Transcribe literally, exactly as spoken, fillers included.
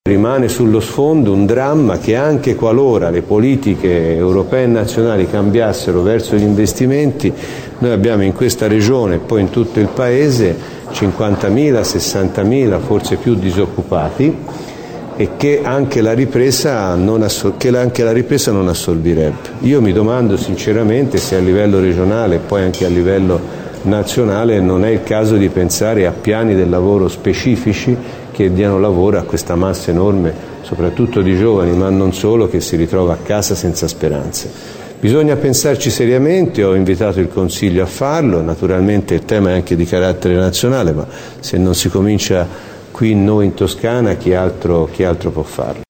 Rimane sullo sfondo un dramma che anche qualora le politiche europee e nazionali cambiassero verso gli investimenti, noi abbiamo in questa regione e poi in tutto il Paese cinquantamila, sessantamila, forse più disoccupati, e che anche la ripresa non, assol- che anche la ripresa non assolvirebbe. Io mi domando sinceramente se a livello regionale e poi anche a livello nazionale non è il caso di pensare a piani del lavoro specifici che diano lavoro a questa massa enorme, soprattutto di giovani, ma non solo, che si ritrova a casa senza speranze. Bisogna pensarci seriamente, ho invitato il Consiglio a farlo, naturalmente il tema è anche di carattere nazionale, ma se non si comincia qui noi in Toscana, chi altro, chi altro può farlo?